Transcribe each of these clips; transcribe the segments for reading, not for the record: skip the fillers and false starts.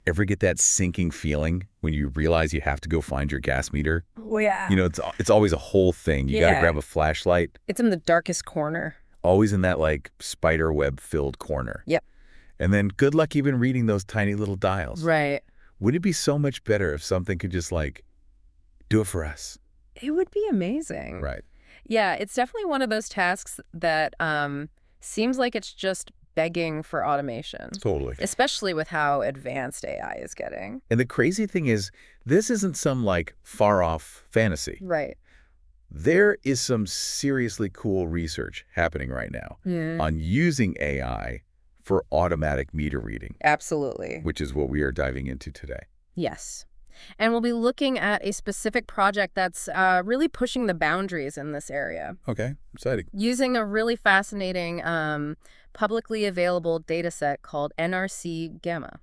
Ever get that sinking feeling when you realize you have to go find your gas meter? Oh, yeah. It's always a whole thing. You got to Yeah. grab a flashlight, It's in the darkest corner. always in that like spider web filled corner. Yep. And then good luck even reading those tiny little dials. Right. Wouldn't it be so much better if something could just like do it for us? It would be amazing. Right. Yeah, it's definitely one of those tasks that seems like it's just begging for automation, Totally. especially with how advanced AI is getting. And the crazy thing is, this isn't some like far off fantasy. Right. There is some seriously cool research happening right now on using AI for automatic meter reading, Absolutely. which is what we are diving into today. Yes. And we'll be looking at a specific project that's really pushing the boundaries in this area, Okay, exciting. using a really fascinating publicly available data set called NRC Gamma.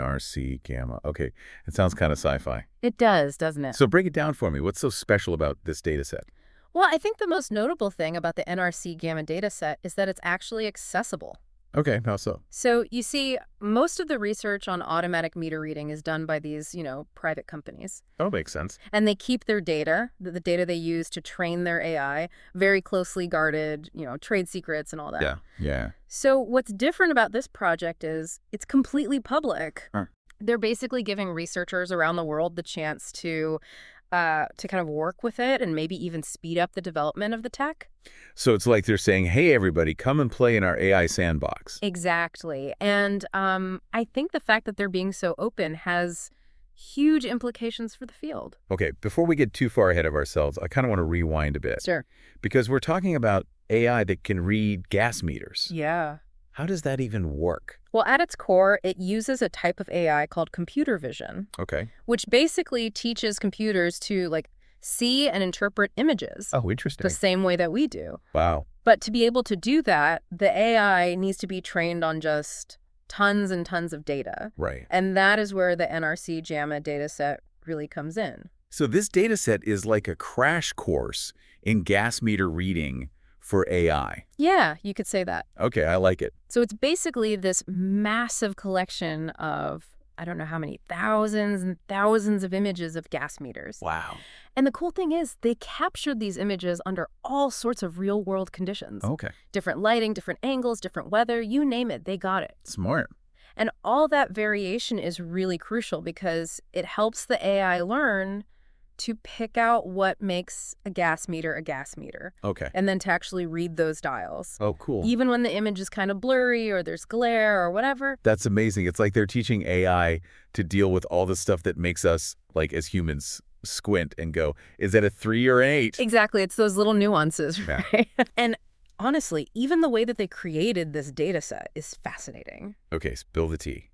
NRC Gamma. Okay, it sounds kind of sci-fi. It does, doesn't it? So break it down for me. What's so special about this data set? Well, I think the most notable thing about the NRC Gamma data set is that it's actually accessible. Okay, how so? So you see, most of the research on automatic meter reading is done by these, private companies. Oh, makes sense. And they keep their data, the data they use to train their AI, very closely guarded, trade secrets and all that. Yeah. So what's different about this project is it's completely public. Huh. They're basically giving researchers around the world the chance to kind of work with it and maybe even speed up the development of the tech. So it's like they're saying, hey, everybody, come and play in our AI sandbox. Exactly. And I think the fact that they're being so open has huge implications for the field. Okay, before we get too far ahead of ourselves, I kind of want to rewind a bit. Sure. Because we're talking about AI that can read gas meters. Yeah. How does that even work? Well, at its core, it uses a type of AI called computer vision, Okay. which basically teaches computers to see and interpret images Oh, interesting. the same way that we do. Wow. But to be able to do that, the AI needs to be trained on just tons and tons of data. Right. And that is where the NRC JAMA dataset really comes in. So this data set is like a crash course in gas meter reading for AI. Yeah, you could say that. Okay, I like it. So it's basically this massive collection of, I don't know how many, thousands and thousands of images of gas meters. Wow. And the cool thing is they captured these images under all sorts of real-world conditions. Okay. Different lighting, different angles, different weather, you name it, they got it. Smart. And all that variation is really crucial because it helps the AI learn to pick out what makes a gas meter, Okay. and then to actually read those dials. Oh, cool. Even when the image is kind of blurry or there's glare or whatever. That's amazing. It's like they're teaching AI to deal with all the stuff that makes us, like as humans, squint and go, is that a 3 or an 8? Exactly. It's those little nuances, Yeah. right? And honestly, even the way that they created this data set is fascinating. Okay, spill the tea.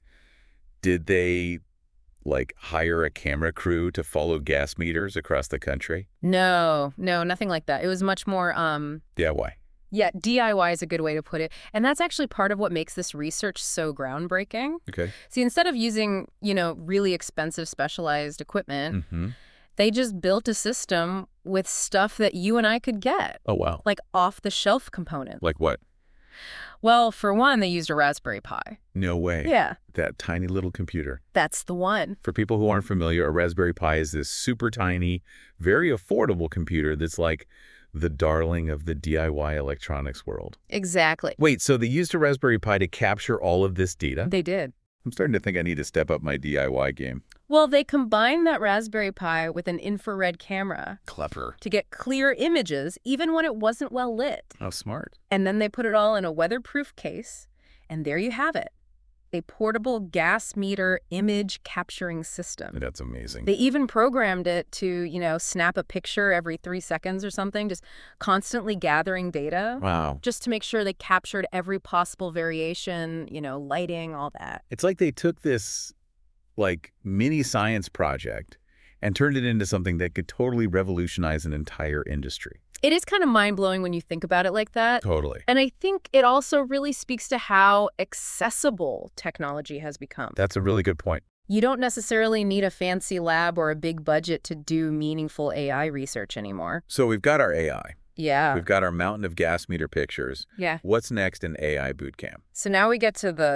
Did they hire a camera crew to follow gas meters across the country? No, nothing like that. It was much more, DIY. yeah, DIY is a good way to put it. And that's actually part of what makes this research so groundbreaking. Okay. See, instead of using, really expensive specialized equipment, Mm-hmm. they just built a system with stuff that you and I could get, Oh, wow. like off-the-shelf components. Like what? Well, for one, they used a Raspberry Pi. No way. Yeah, That tiny little computer. that's the one. For people who aren't familiar, a Raspberry Pi is this super tiny, very affordable computer that's like the darling of the DIY electronics world. Exactly. Wait, so they used a Raspberry Pi to capture all of this data? They did. I'm starting to think I need to step up my DIY game. Well, they combined that Raspberry Pi with an infrared camera Clever. to get clear images even when it wasn't well lit. How smart. And then they put it all in a weatherproof case, and there you have it. A portable gas meter image capturing system. That's amazing. They even programmed it to, snap a picture every 3 seconds or something, just constantly gathering data. Wow. Just to make sure they captured every possible variation, lighting, all that. It's like they took this mini science project and turned it into something that could totally revolutionize an entire industry. It is kind of mind-blowing when you think about it like that. Totally. And I think it also really speaks to how accessible technology has become. That's a really good point. You don't necessarily need a fancy lab or a big budget to do meaningful AI research anymore. So we've got our AI. Yeah. We've got our mountain of gas meter pictures. Yeah. What's next in AI bootcamp? So now we get to the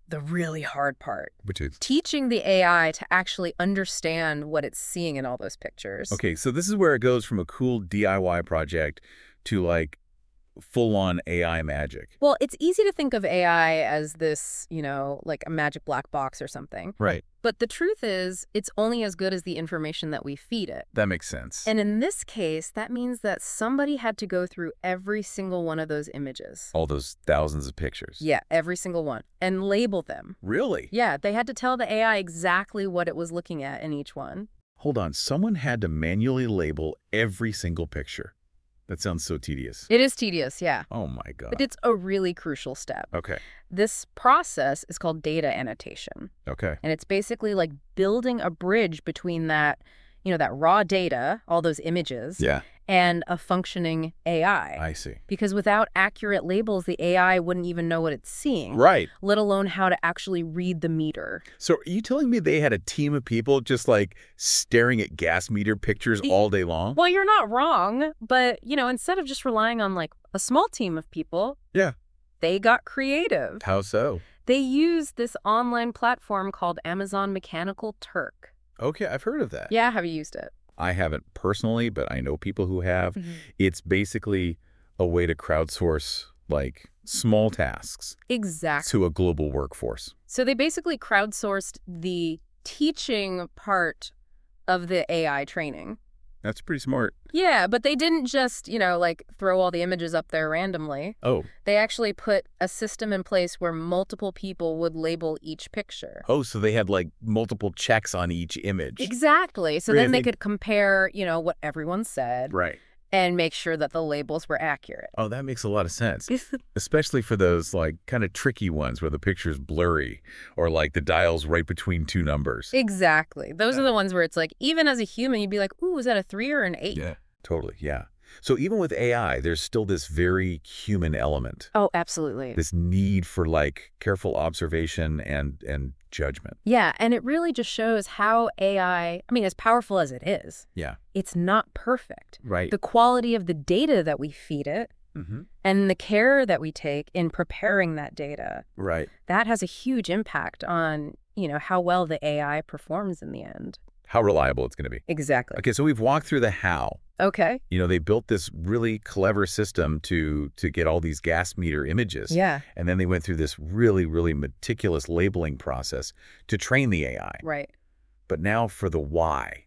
the really hard part. Which is... Teaching the AI to actually understand what it's seeing in all those pictures. Okay, so this is where it goes from a cool DIY project to like full-on AI magic. Well, it's easy to think of AI as this, like a magic black box or something. Right. But the truth is, it's only as good as the information that we feed it. That makes sense. And in this case, that means that somebody had to go through every single one of those images. All those thousands of pictures. Yeah, every single one. And label them. Really? Yeah, they had to tell the AI exactly what it was looking at in each one. Hold on, someone had to manually label every single picture. That sounds so tedious. It is tedious, yeah. Oh my God. But it's a really crucial step. Okay. This process is called data annotation. Okay. And it's basically like building a bridge between that, that raw data, all those images, Yeah. and a functioning AI. I see. Because without accurate labels, the AI wouldn't even know what it's seeing. Right. Let alone how to actually read the meter. So are you telling me they had a team of people just like staring at gas meter pictures all day long? Well, you're not wrong. But, instead of just relying on like a small team of people, Yeah. they got creative. How so? They used this online platform called Amazon Mechanical Turk. Okay, I've heard of that. Yeah, have you used it? I haven't personally, but I know people who have. Mm-hmm. It's basically a way to crowdsource like small tasks Exactly. to a global workforce. So they basically crowdsourced the teaching part of the AI training. That's pretty smart. Yeah, but they didn't just, throw all the images up there randomly. Oh. They actually put a system in place where multiple people would label each picture. Oh, so they had like multiple checks on each image. Exactly. So Really? then they could compare, what everyone said Right. and make sure that the labels were accurate. Oh, that makes a lot of sense. Especially for those like kind of tricky ones where the picture's blurry or like the dial's right between two numbers. Exactly. Those are the ones where it's like, even as a human, you'd be like, ooh, is that a 3 or an 8? Yeah, totally. Yeah. So even with AI, there's still this very human element, Oh, absolutely. this need for like careful observation and judgment. Yeah, and it really just shows how AI, as powerful as it is, Yeah. it's not perfect. Right. The quality of the data that we feed it Mm-hmm. and the care that we take in preparing that data, Right. that has a huge impact on, how well the AI performs in the end. How reliable it's going to be. Exactly. Okay, so we've walked through the how. Okay. They built this really clever system to get all these gas meter images. Yeah. And then they went through this really, really meticulous labeling process to train the AI. Right. But now for the why.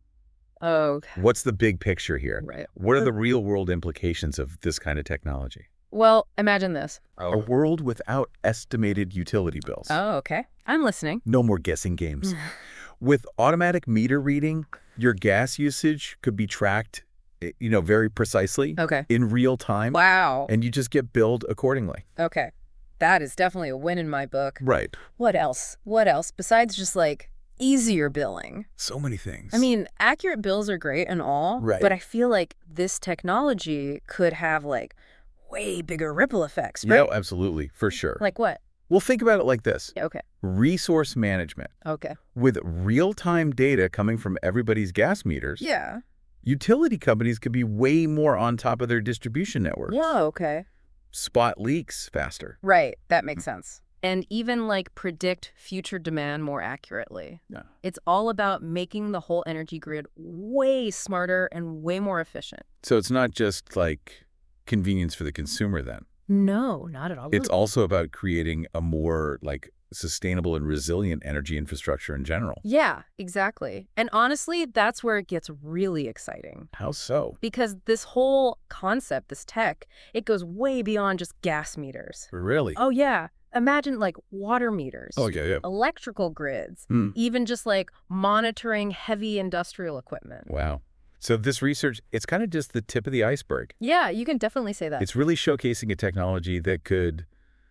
Okay. What's the big picture here? Right. What are the real-world implications of this kind of technology? Well, imagine this. A world without estimated utility bills. Oh, okay. I'm listening. No more guessing games. With automatic meter reading, your gas usage could be tracked, very precisely Okay. in real time. Wow. And you just get billed accordingly. Okay. That is definitely a win in my book. Right. What else? What else besides just easier billing? So many things. Accurate bills are great and all, Right. but I feel like this technology could have way bigger ripple effects, right? Yeah, absolutely. For sure. Like what? Well, think about it like this. Okay. Resource management. Okay. With real-time data coming from everybody's gas meters, Yeah. utility companies could be way more on top of their distribution networks. Yeah, okay. Spot leaks faster. Right. That makes sense. And even predict future demand more accurately. Yeah. It's all about making the whole energy grid way smarter and way more efficient. So it's not just convenience for the consumer then. No, not at all. It's also about creating a more sustainable and resilient energy infrastructure in general. Yeah, exactly. And honestly, that's where it gets really exciting. How so? Because this whole concept, this tech, it goes way beyond just gas meters. Really? Oh, yeah. Imagine water meters. Oh, yeah. Electrical grids. Even just monitoring heavy industrial equipment. Wow. So this research, it's kind of just the tip of the iceberg. Yeah, you can definitely say that. It's really showcasing a technology that could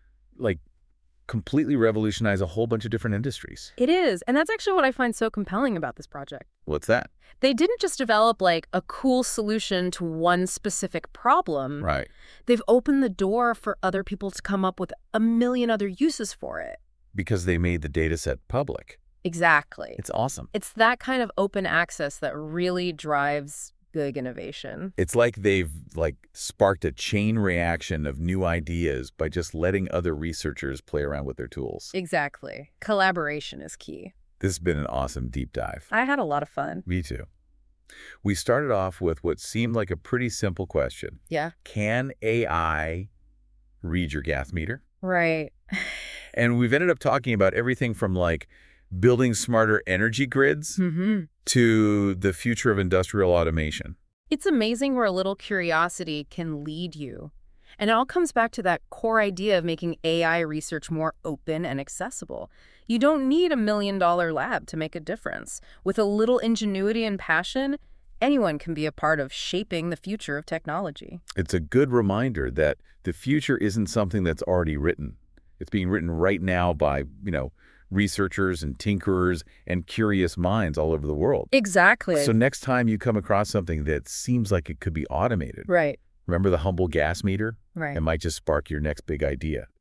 completely revolutionize a whole bunch of different industries. It is. And that's actually what I find so compelling about this project. What's that? They didn't just develop a cool solution to one specific problem. Right. They've opened the door for other people to come up with a million other uses for it. Because they made the data set public. Exactly. It's awesome. It's that kind of open access that really drives big innovation. It's like they've sparked a chain reaction of new ideas by just letting other researchers play around with their tools. Exactly. Collaboration is key. This has been an awesome deep dive. I had a lot of fun. Me too. We started off with what seemed like a pretty simple question. Yeah. Can AI read your gas meter? Right. And we've ended up talking about everything from building smarter energy grids to the future of industrial automation. It's amazing where a little curiosity can lead you. And it all comes back to that core idea of making AI research more open and accessible. You don't need $1 million lab to make a difference. With a little ingenuity and passion, anyone can be a part of shaping the future of technology. It's a good reminder that the future isn't something that's already written. It's being written right now by, researchers and tinkerers and curious minds all over the world. Exactly. So next time you come across something that seems like it could be automated, Right. remember the humble gas meter? Right. It might just spark your next big idea.